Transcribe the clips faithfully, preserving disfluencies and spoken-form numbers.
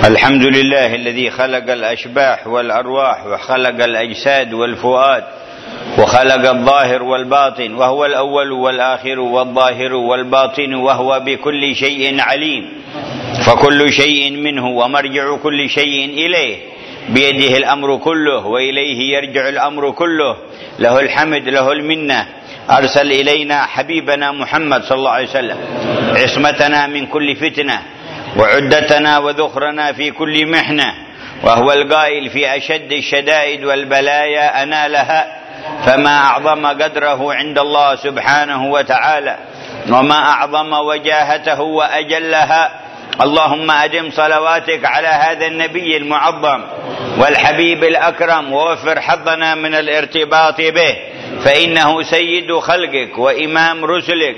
الحمد لله الذي خلق الأشباح والأرواح وخلق الأجساد والفؤاد وخلق الظاهر والباطن، وهو الأول والآخر والظاهر والباطن، وهو بكل شيء عليم، فكل شيء منه ومرجع كل شيء إليه، بيده الأمر كله وإليه يرجع الأمر كله، له الحمد له المنة. أرسل إلينا حبيبنا محمد صلى الله عليه وسلم عصمتنا من كل فتنة وعدتنا وذخرنا في كل محنة، وهو القائل في أشد الشدائد والبلايا أنالها، فما أعظم قدره عند الله سبحانه وتعالى، وما أعظم وجاهته وأجلها. اللهم أدم صلواتك على هذا النبي المعظم والحبيب الأكرم، ووفر حظنا من الارتباط به، فإنه سيد خلقك وإمام رسلك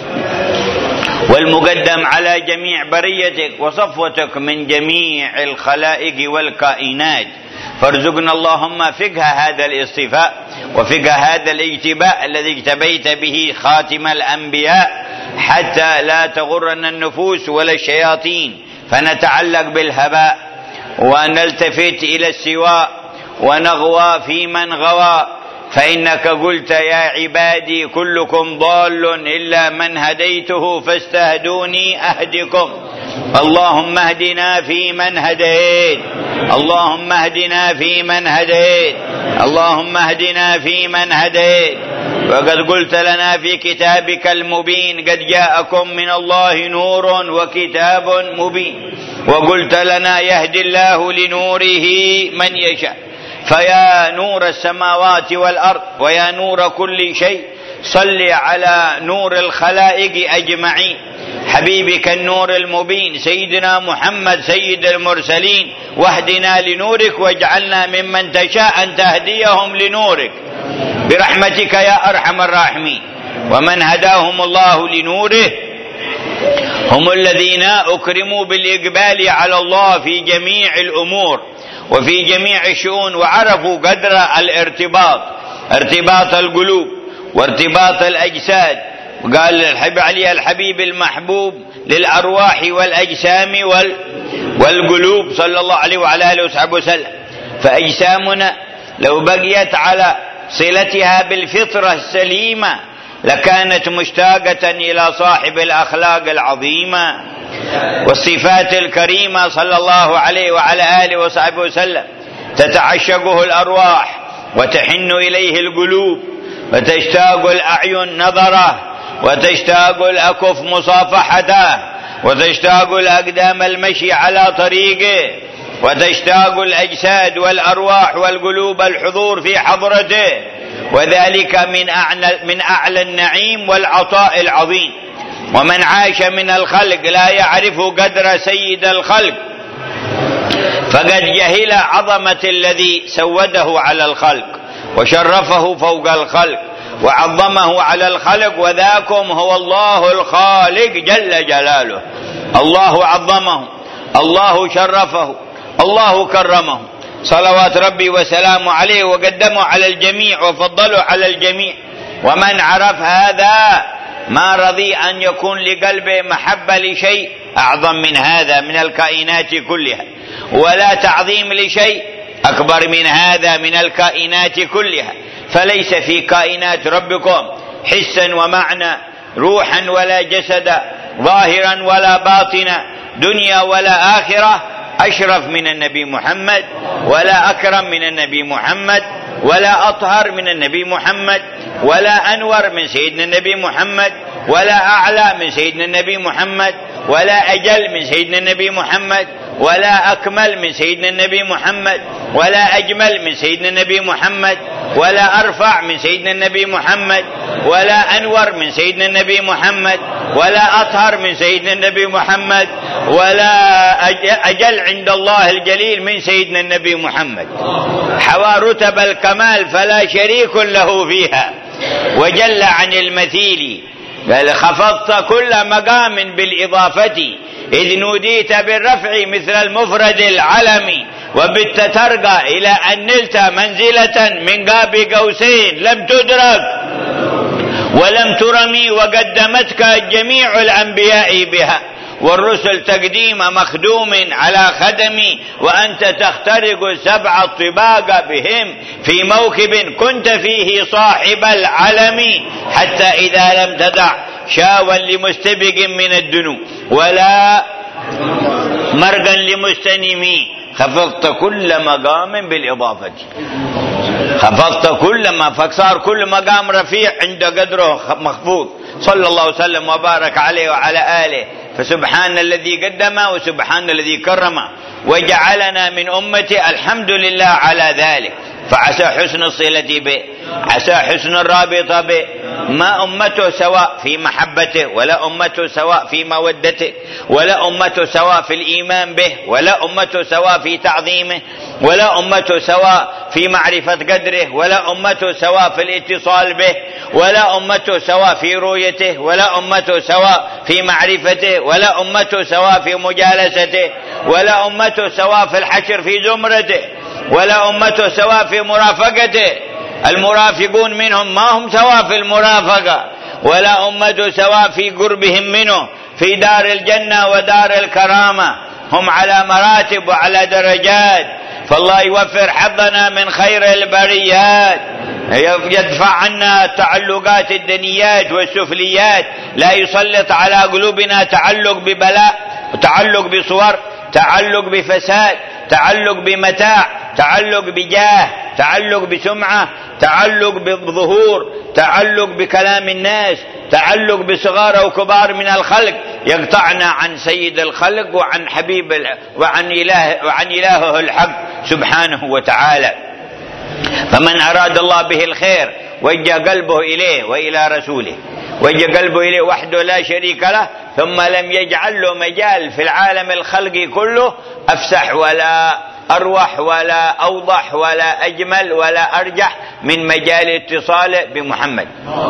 والمقدم على جميع بريتك وصفوتك من جميع الخلائق والكائنات. فارزقنا اللهم فقه هذا الاصطفاء وفقه هذا الاجتباء الذي اجتبيت به خاتم الأنبياء، حتى لا تغرنا النفوس ولا الشياطين فنتعلق بالهباء ونلتفت إلى السواء ونغوى في من غوى. فإنك قلت يا عبادي كلكم ضال إلا من هديته فاستهدوني أهدكم. اللهم اهدنا في من هديت، اللهم اهدنا في من هديت، اللهم اهدنا في من هديت. وقد قلت لنا في كتابك المبين قد جاءكم من الله نور وكتاب مبين، وقلت لنا يهدي الله لنوره من يشاء. فيا نور السماوات والأرض ويا نور كل شيء، صل على نور الخلائق أجمعين، حبيبك النور المبين سيدنا محمد سيد المرسلين، واهدنا لنورك واجعلنا ممن تشاء أن تهديهم لنورك برحمتك يا أرحم الراحمين. ومن هداهم الله لنوره هم الذين أكرموا بالإقبال على الله في جميع الأمور وفي جميع الشؤون، وعرفوا قدر الارتباط، ارتباط القلوب وارتباط الأجساد. وقال الحبيب علي الحبيب المحبوب للأرواح والأجسام والقلوب صلى الله عليه وعلى آله وصحبه وسلم. فأجسامنا لو بقيت على صلتها بالفطرة السليمة لكانت مشتاقة إلى صاحب الأخلاق العظيمة والصفات الكريمة صلى الله عليه وعلى آله وصحبه وسلم، تتعشقه الأرواح وتحن إليه القلوب وتشتاق الأعين نظره وتشتاق الأكف مصافحته وتشتاق الأقدام المشي على طريقه وتشتاق الأجساد والأرواح والقلوب الحضور في حضرته، وذلك من أعلى, من أعلى النعيم والعطاء العظيم. ومن عاش من الخلق لا يعرف قدر سيد الخلق فقد جهل عظمة الذي سوده على الخلق وشرفه فوق الخلق وعظمه على الخلق، وذاكم هو الله الخالق جل جلاله. الله عظمه، الله شرفه، الله كرمه، صلوات ربي وسلامه عليه، وقدمه على الجميع وفضله على الجميع. ومن عرف هذا ما رضي أن يكون لقلبه محبة لشيء أعظم من هذا من الكائنات كلها، ولا تعظيم لشيء أكبر من هذا من الكائنات كلها. فليس في كائنات ربكم حسا ومعنى، روحا ولا جسدا، ظاهرا ولا باطنا، دنيا ولا آخرة أشرف من النبي محمد، ولا أكرم من النبي محمد، ولا أطهر من النبي محمد، ولا أنور من سيدنا النبي محمد، ولا أعلى من سيدنا النبي محمد، ولا أجل من سيدنا النبي محمد، ولا أكمل من سيدنا النبي محمد، ولا أجمل من سيدنا النبي محمد، ولا أرفع من سيدنا النبي محمد، ولا أنور من سيدنا النبي محمد، ولا أطهر من سيدنا النبي محمد، ولا أجل عند الله الجليل من سيدنا النبي محمد. حوى رتب الكمال فلا شريك له فيها، وجل عن المثيل، بل خفضت كل مقام بالإضافة، إذ نوديت بالرفع مثل المفرد العلمي، وبت ترقى إلى أن نلت منزلة من قاب قوسين لم تدرك ولم ترمي، وقدمتك جميع الأنبياء بها، والرسل تقديم مخدوم على خدم، وأنت تخترق سبع الطباق بهم في موكب كنت فيه صاحب العلم، حتى إذا لم تدع شاوا لمستبق من الدنو ولا مرقا لمستنمي خفضت كل مقام بالإضافة. خفضت كل ما، فصار كل مقام رفيع عند قدره مخفوض. صلى الله وسلم وبارك عليه وعلى آله. فسبحان الذي قدم وسبحان الذي كرم وجعلنا من أمته، الحمد لله على ذلك. فعسى حسن الصلة به، عسى حسن الرابطة به. ما أمته سواء في محبته، ولا أمته سواء في مودته، ولا أمته سواء في الإيمان به، ولا أمته سواء في تعظيمه، ولا أمته سواء في معرفة قدره، ولا أمته سواء في الاتصال به، ولا أمته سواء في رؤيته، ولا أمته سواء في معرفته، ولا أمته سواء في مجالسته، ولا أمته سواء في الحشر في زمرته، ولا أمته سواء في مرافقته. المرافقون منهم ما هم سواء في المرافقة، ولا أمته سواء في قربهم منه في دار الجنة ودار الكرامة. هم على مراتب وعلى درجات. فالله يوفر حظنا من خير البريات، يدفع عنا التعلقات الدنيات والسفليات، لا يسلط على قلوبنا تعلق ببلاء، تعلق بصور، تعلق بفساد، تعلق بمتاع، تعلق بجاه، تعلق بسمعة، تعلق بظهور، تعلق بكلام الناس، تعلق بصغار وكبار من الخلق، يقطعنا عن سيد الخلق وعن حبيب وعن إله وعن إلهه الحق سبحانه وتعالى. فمن أراد الله به الخير وجه قلبه إليه وإلى رسوله، وجه قلبه إليه وحده لا شريك له، ثم لم يجعل له مجال في العالم الخلقي كله أفسح ولا أروح ولا أوضح ولا أجمل ولا أرجح من مجال اتصاله بمحمد،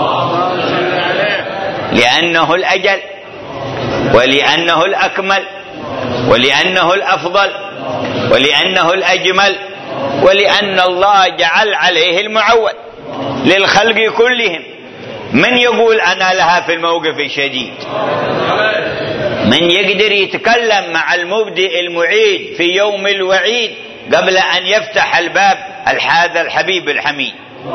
لأنه الأجل ولأنه الأكمل ولأنه الأفضل ولأنه الأجمل، ولأن الله جعل عليه المعول للخلق كلهم. من يقول أنا لها في الموقف الشديد؟ من يقدر يتكلم مع المبدئ المعيد في يوم الوعيد قبل أن يفتح الباب هذا الحبيب الحميد؟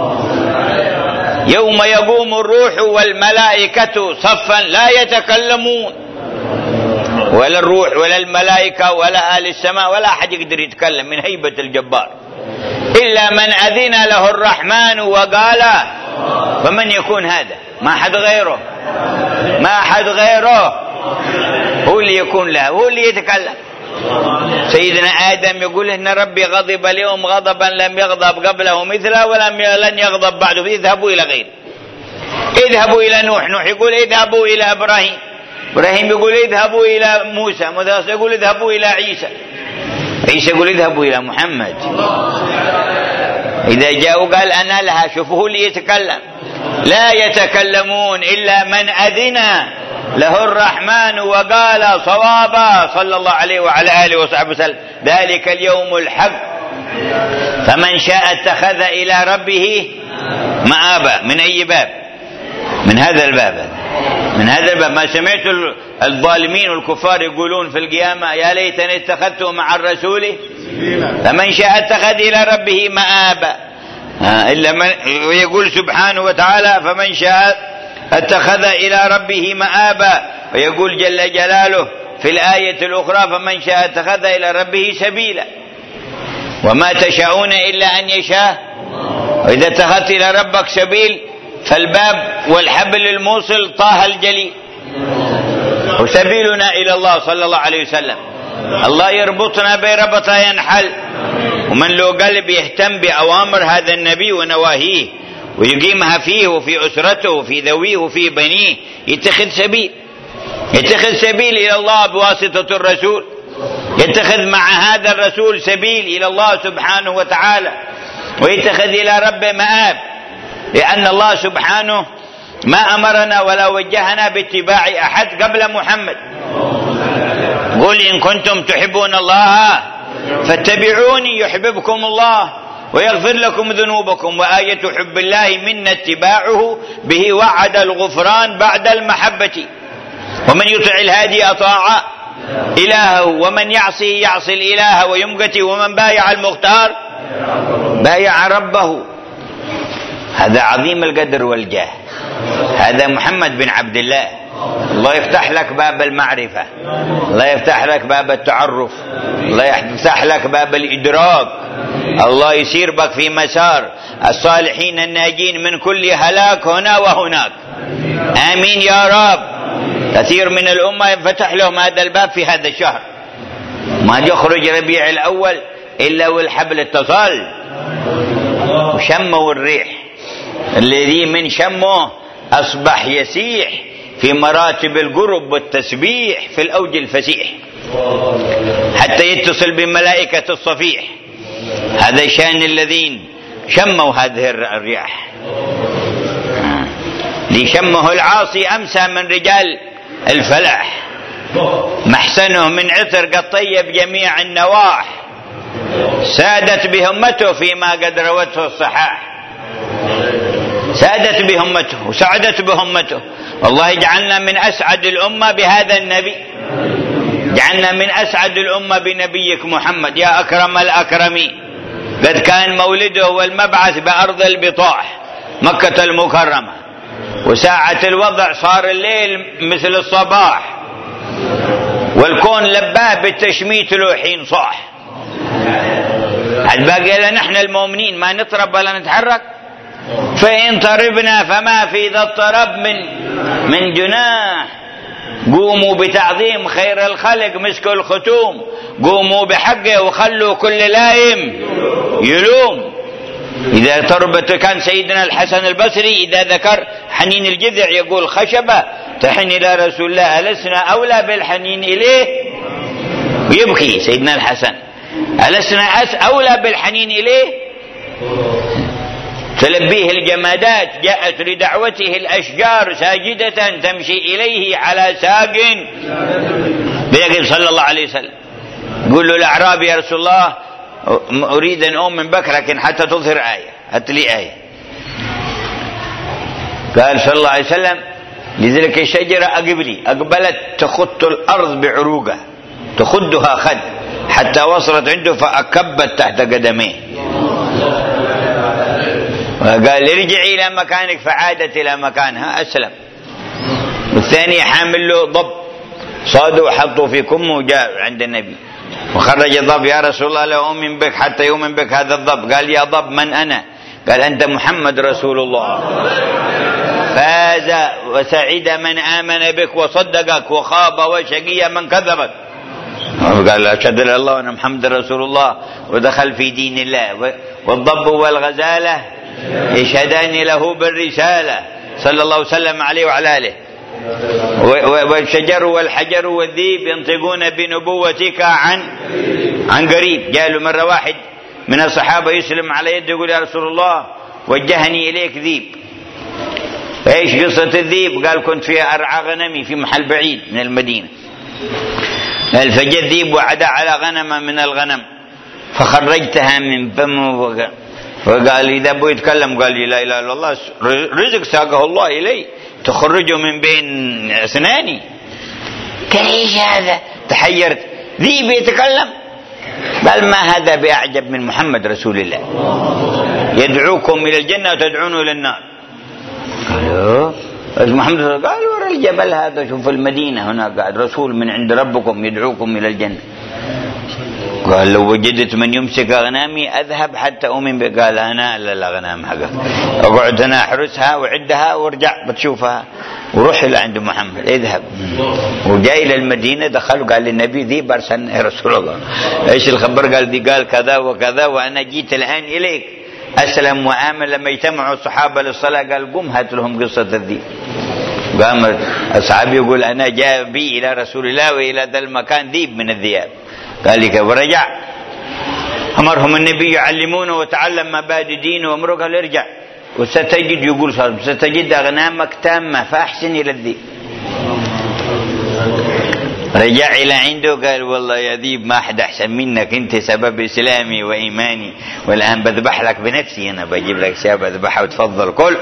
يوم يقوم الروح والملائكة صفا لا يتكلمون، ولا الروح ولا الملائكة ولا أهل السماء ولا أحد يقدر يتكلم من هيبة الجبار إلا من أذن له الرحمن وقال. فمن يكون هذا؟ ما أحد غيره، ما أحد غيره، هو اللي يكون له، هو اللي يتكلم. سيدنا آدم يقول إن ربي غضب اليوم غضبا لم يغضب قبله مثله ولم لن يغضب بعده، اذهبوا إلى غيره. اذهبوا إلى نوح، نوح يقول اذهبوا إلى إبراهيم، إبراهيم يقول اذهبوا إلى موسى، موسى يقول اذهبوا إلى عيسى، عيسى يقول اذهبوا إلى محمد. إذا جاءوا قال أنا لها، شوفوا اللي يتكلم. لا يتكلمون إلا من أذن له الرحمن وقال صوابا، صلى الله عليه وعلى آله وصحبه وسلم. ذلك اليوم الحق، فمن شاء اتخذ إلى ربه مآبا. من أي باب؟ من هذا الباب، من هذا الباب. ما سمعت الظالمين والكفار يقولون في القيامة يا ليتني اتخذت مع الرسول، فمن شاء اتخذ إلى ربه مآبا. إلا من ويقول سبحانه وتعالى فمن شاء اتخذ إلى ربه مآبا، ويقول جل جلاله في الآية الأخرى فمن شاء اتخذ إلى ربه سبيلا، وما تشاءون إلا أن يشاء. وإذا اتخذت إلى ربك سبيل فالباب والحبل الموصل طه الجليل، وسبيلنا إلى الله صلى الله عليه وسلم. الله يربطنا بربطة ينحل، ومن له قلب يهتم بأوامر هذا النبي ونواهيه ويقيمها فيه وفي أسرته وفي ذويه وفي بنيه يتخذ سبيل، يتخذ سبيل إلى الله بواسطة الرسول، يتخذ مع هذا الرسول سبيل إلى الله سبحانه وتعالى، ويتخذ إلى ربه مآب، لأن الله سبحانه ما أمرنا ولا وجهنا باتباع أحد قبل محمد. قل إن كنتم تحبون الله فاتبعوني يحببكم الله ويغفر لكم ذنوبكم. وآية حب الله منا اتباعه به وعد الغفران بعد المحبة. ومن يطع الهادي أطاع إلهه ومن يعصي يعصي الإله ويمقته ومن بايع المختار بايع ربه. هذا عظيم القدر والجاه، هذا محمد بن عبد الله. الله يفتح لك باب المعرفة، الله يفتح لك باب التعرف، الله يفتح لك باب الإدراك، الله يسير بك في مسار الصالحين الناجين من كل هلاك هنا وهناك. آمين يا رب. كثير من الأمة ينفتح لهم هذا الباب في هذا الشهر، ما يخرج ربيع الأول إلا والحبل اتصل وشموا الريح، الذي من شمه أصبح يسيح في مراتب القرب والتسبيح في الأوج الفسيح حتى يتصل بملائكة الصفيح. هذا شأن الذين شموا هذه الرياح. لشمه العاصي أمسى من رجال الفلاح، محسنه من عطر قد طيب جميع النواح، سادت بهمته فيما قد روته الصحاح. سادت بهمته وسعدت بهمته. الله يجعلنا من أسعد الأمة بهذا النبي، جعلنا من أسعد الأمة بنبيك محمد يا أكرم الأكرمين. قد كان مولده والمبعث بأرض البطاح مكة المكرمة، وساعة الوضع صار الليل مثل الصباح، والكون لباه بالتشميت له حين صاح. الباقي لنا نحن المؤمنين ما نطرب ولا نتحرك، فإن طربنا فما في ذا الطرب من من جناح. قوموا بتعظيم خير الخلق مسكوا الختوم، قوموا بحقه وخلوا كل لايم يلوم. إذا تربت كان سيدنا الحسن البصري إذا ذكر حنين الجذع يقول خشبة تحن إلى رسول الله ألسنا أولى بالحنين إليه، ويبكي سيدنا الحسن ألسنا أولى بالحنين إليه. تلبيه الجمادات جاءت لدعوته الأشجار ساجدة تمشي إليه على ساق. بيقول صلى الله عليه وسلم يقول له الأعرابي يا رسول الله أريد أن أؤمن بك لكن حتى تظهر آية، هات لي آية. قال صلى الله عليه وسلم لذلك الشجرة أقبلي أقبلت تخط الأرض بعروقها، تخدها خد حتى وصلت عنده فأكبت تحت قدميه. قال ارجعي إلى مكانك فعادت إلى مكانها أسلم. والثاني حامل له ضب صادوا وحطوا في كمه وجاء عند النبي وخرج الضب يا رسول الله لا أؤمن بك حتى يؤمن بك هذا الضب. قال يا ضب من أنا؟ قال أنت محمد رسول الله. فاز وسعد من آمن بك وصدقك وخاب وشقي من كذبك. قال أشهد أن الله وأن محمد رسول الله ودخل في دين الله. والضب والغزالة يشهدان له بالرسالة صلى الله وسلم عليه وعلى آله. والشجر والحجر والذيب ينطقون بنبوتك عن عن قريب. قالوا مرة واحد من الصحابة يسلم على يده يقول يا رسول الله وجهني إليك ذيب. ايش قصة الذيب؟ قال كنت في أرعى غنمي في محل بعيد من المدينة، فجاء الذيب وعدا على غنمة من الغنم فخرجتها من فمه، فقال إذا أبو يتكلم قال لي لا إله إلا الله رزق ساقه الله إلي تخرجه من بين أسناني. قال إيش هذا؟ تحيرت، ذيب يتكلم؟ قال ما هذا بأعجب من محمد رسول الله يدعوكم إلى الجنة وتدعونه إلى النار. قالوا محمد رسول الله. قال ورا الجبل هذا شوف المدينة هناك قاعد رسول من عند ربكم يدعوكم إلى الجنة. قال لو وجدت من يمسك أغنامي أذهب حتى أؤمن بك. قال أنا لا الأغنام حقك أقعد أنا أحرسها وعدها وارجع بتشوفها وروح إلى عند محمد اذهب. وجاء إلى المدينة دخل قال للنبي ذي برسلنا يا رسول الله إيش الخبر؟ قال ذي قال كذا وكذا وأنا جيت الآن إليك أسلم وآمن. لما اجتمعوا الصحابة للصلاة قال قم هات لهم قصة الذيب. قام الصحابي يقول أنا جاء بي إلى رسول الله وإلى ذا المكان ذيب من الذئاب. قال لك ورجع أمرهم النبي يعلمونه وتعلم مبادئ دينه وأمره. قال ارجع وستجد يقول صار ستجد أغنامك تامة فأحسن إلى الذئب. رجع إلى عنده قال والله يا ذيب ما أحد أحسن منك، أنت سبب إسلامي وإيماني، والآن بذبح لك بنفسي، أنا بجيب لك شاة بذبحها وتفضل كل.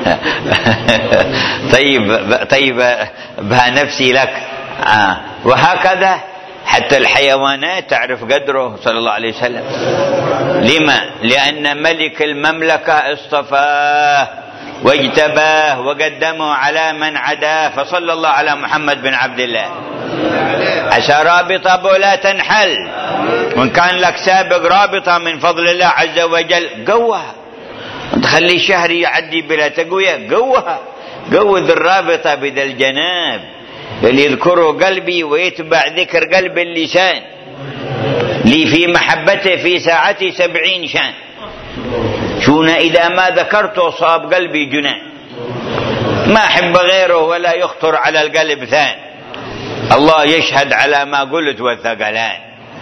طيب طيب بها نفسي لك. آه. وهكذا حتى الحيوانات تعرف قدره صلى الله عليه وسلم. لما؟ لأن ملك المملكة اصطفاه واجتباه وقدمه على من عداه، فصلى الله على محمد بن عبد الله. عسى رابطة أبو لا تنحل، وإن كان لك سابق رابطة من فضل الله عز وجل قوها، تخلي الشهر يعدي بلا تقوية، قوها، قوذ الرابطة بذا الجناب اللي يذكره قلبي ويتبع ذكر قلب اللسان، لي في محبته في ساعتي سبعين شان، شونا إذا ما ذكرته صاب قلبي جنان، ما أحب غيره ولا يخطر على القلب ثان، الله يشهد على ما قلت والثقلان.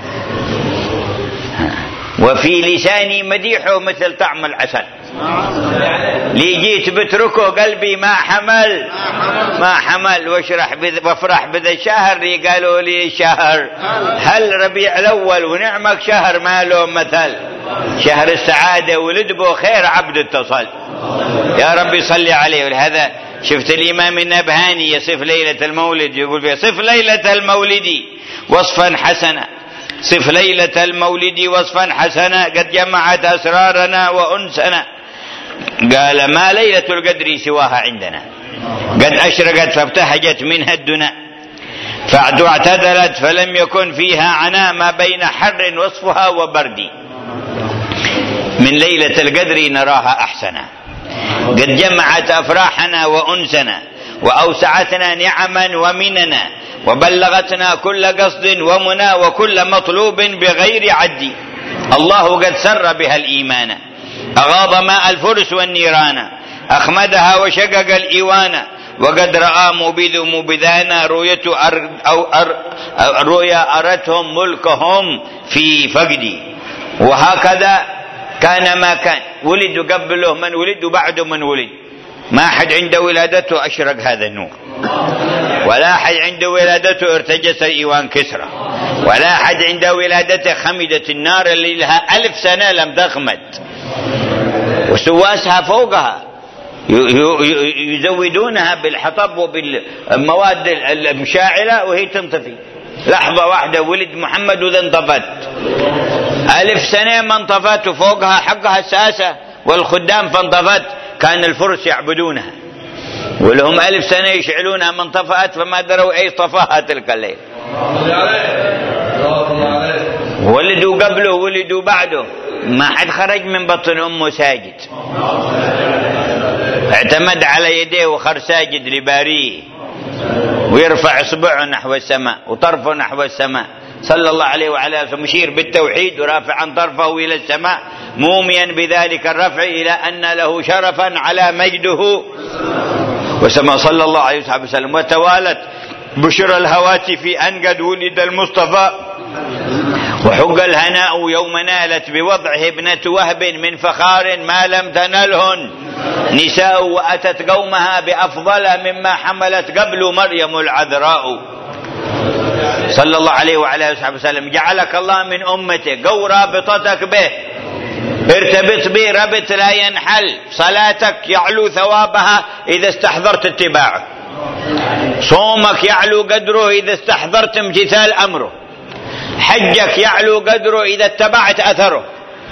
وفي لساني مديحه مثل طعم العسل، لي جيت بتركه قلبي ما حمل ما حمل. واشرح وافرح بذا الشهر، قالوا لي شهر هل ربيع الأول ونعمك شهر ما له مثل، شهر السعادة ولد به خير عبد اتصل، يا ربي صل عليه. ولهذا شفت الإمام النبهاني يصف ليلة المولد، يقول فيها صف ليلة المولد وصفا حسنا، صف ليلة المولد وصفا حسنا قد جمعت أسرارنا وأنسنا، قال ما ليلة القدر سواها عندنا، قد أشرقت فابتهجت منها الدنا، فعد اعتدلت فلم يكن فيها عناء، ما بين حر وصفها وبرد، من ليلة القدر نراها أحسنا، قد جمعت أفراحنا وأنسنا، وأوسعتنا نعما ومننا، وبلغتنا كل قصد ومنى وكل مطلوب بغير عد، الله قد سر بها الإيمان، أغاض ماء الفرس والنيران، أخمدها وشقق الإيوان، وقد رأى مبذ مبذانا رؤية أر أو أر رؤيا أرتهم ملكهم في فقدي. وهكذا كان ما كان، ولد قبله من ولد وبعده من ولد، ما أحد عند ولادته أشرق هذا النور، ولا أحد عند ولادته ارتجس إيوان كسرى، ولا أحد عند ولادته خمدت النار اللي لها ألف سنة لم تخمد، وسواسها فوقها يزودونها بالحطب وبالمواد المشاعلة وهي تنطفي، لحظة واحدة ولد محمد وذا انطفت، ألف سنة ما انطفت، وفوقها حقها الساسة والخدام فانطفت، كان الفرس يعبدونها ولهم ألف سنة يشعلونها ما انطفأت، فما دروا أي طفاها تلك الليل. ولدوا قبله ولدوا بعده، ما حد خرج من بطن أمه ساجد، اعتمد على يديه وخر ساجد لباريه، ويرفع اصبعه نحو السماء وطرفه نحو السماء، صلى الله عليه وعلى وسلم، مشير بالتوحيد ورافعا طرفه إلى السماء، موميا بذلك الرفع إلى أن له شرفا على مجده وسما، صلى الله عليه وسلم. وتوالت بشر الهواتف أن قد ولد المصطفى، وحق الهناء يوم نالت بوضعه ابنة وهب من فخار ما لم تنلهن نساء، وأتت قومها بأفضل مما حملت قبل مريم العذراء، صلى الله عليه وعلى آله وسلم. جعلك الله من أمته، قو رابطتك به، ارتبط به ربط لا ينحل، صلاتك يعلو ثوابها إذا استحضرت اتباعه، صومك يعلو قدره إذا استحضرت امتثال أمره، حجك يعلو قدره إذا اتبعت أثره،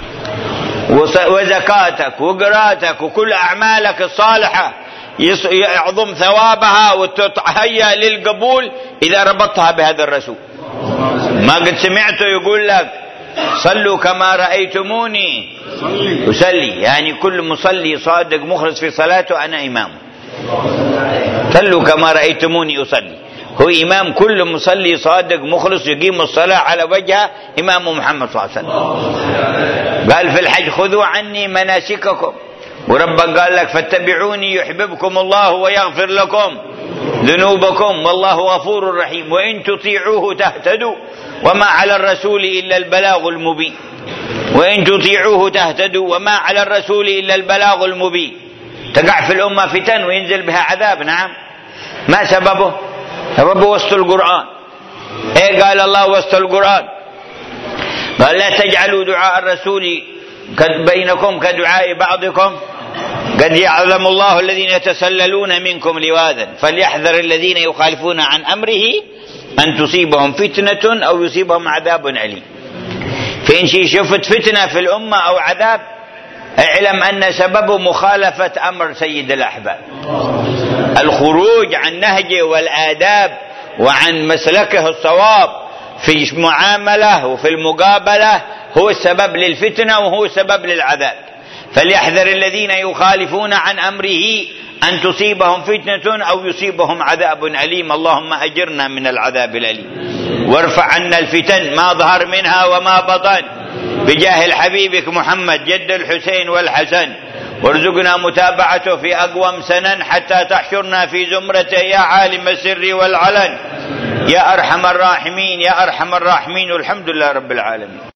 وزكاتك وقراتك وكل أعمالك الصالحة يعظم ثوابها وتتهيأ للقبول إذا ربطتها بهذا الرسول. ما قد سمعته يقول لك صلوا كما رأيتموني أصلي، يعني كل مصلي صادق مخلص في صلاته أنا إمامه، صلوا كما رأيتموني أصلي، هو إمام كل مصلي صادق مخلص يقيم الصلاة على وجهه إمام محمد صلى الله عليه وسلم. قال في الحج خذوا عني مناسككم، وربك قال لك فاتبعوني يحببكم الله ويغفر لكم ذنوبكم والله غفور رحيم، وإن تطيعوه تهتدوا وما على الرسول إلا البلاغ المبين، وإن تطيعوه تهتدوا وما على الرسول إلا البلاغ المبين. تقع في الأمة فتن وينزل بها عذاب، نعم، ما سببه؟ سببه وسط القرآن، إيه قال الله وسط القرآن، قال لا تجعلوا دعاء الرسول بينكم كدعاء بعضكم قد يعلم الله الذين يتسللون منكم لواذا فليحذر الذين يخالفون عن أمره أن تصيبهم فتنة أو يصيبهم عذاب أليم. فإن شفت فتنة في الأمة أو عذاب اعلم أن سببه مخالفة أمر سيد الأحباب، الخروج عن نهجه والآداب وعن مسلكه الصواب في المعاملة وفي المقابلة هو السبب للفتنة وهو السبب للعذاب. فليحذر الذين يخالفون عن أمره أن تصيبهم فتنة أو يصيبهم عذاب أليم. اللهم أجرنا من العذاب الأليم وارفع عنا الفتن ما ظهر منها وما بطن بجاه الحبيبك محمد جد الحسين والحسن، وارزقنا متابعته في أقوم سنن حتى تحشرنا في زمرته يا عالم السر والعلن يا أرحم الراحمين يا أرحم الراحمين. والحمد لله رب العالمين.